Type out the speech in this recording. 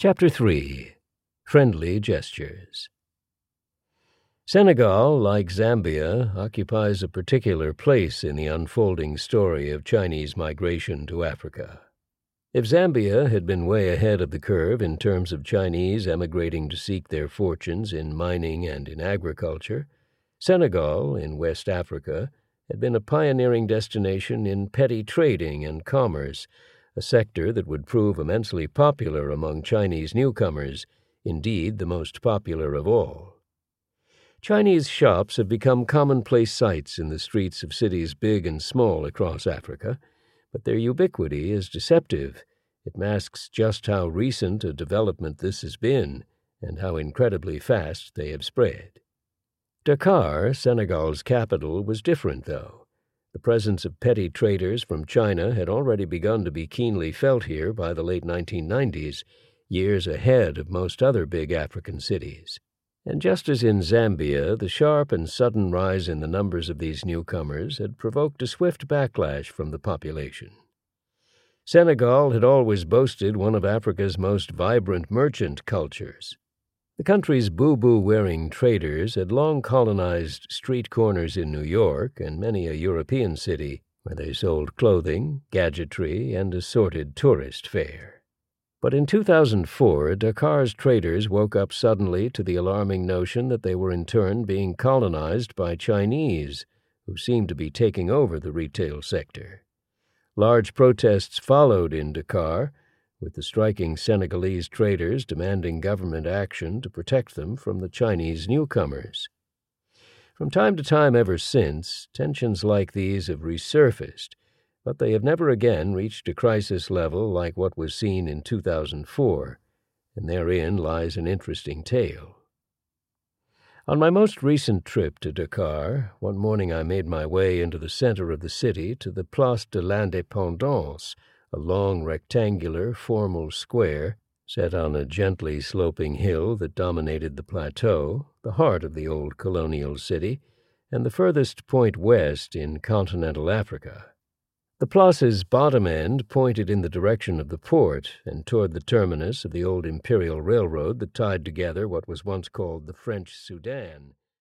Chapter 3. Friendly Gestures. Senegal, like Zambia, occupies a particular place in the unfolding story of Chinese migration to Africa. If Zambia had been way ahead of the curve in terms of Chinese emigrating to seek their fortunes in mining and in agriculture, Senegal, in West Africa, had been a pioneering destination in petty trading and commerce, a sector that would prove immensely popular among Chinese newcomers, indeed the most popular of all. Chinese shops have become commonplace sights in the streets of cities big and small across Africa, but their ubiquity is deceptive. It masks just how recent a development this has been, and how incredibly fast they have spread. Dakar, Senegal's capital, was different, though. The presence of petty traders from China had already begun to be keenly felt here by the late 1990s, years ahead of most other big African cities. And just as in Zambia, the sharp and sudden rise in the numbers of these newcomers had provoked a swift backlash from the population. Senegal had always boasted one of Africa's most vibrant merchant cultures. The country's boo-boo-wearing traders had long colonized street corners in New York and many a European city where they sold clothing, gadgetry, and assorted tourist fare. But in 2004, Dakar's traders woke up suddenly to the alarming notion that they were in turn being colonized by Chinese, who seemed to be taking over the retail sector. Large protests followed in Dakar, with the striking Senegalese traders demanding government action to protect them from the Chinese newcomers. From time to time ever since, tensions like these have resurfaced, but they have never again reached a crisis level like what was seen in 2004, and therein lies an interesting tale. On my most recent trip to Dakar, one morning I made my way into the center of the city to the Place de l'Indépendance, a long rectangular, formal square set on a gently sloping hill that dominated the plateau, the heart of the old colonial city, and the furthest point west in continental Africa. The place's bottom end pointed in the direction of the port and toward the terminus of the old imperial railroad that tied together what was once called the French Sudan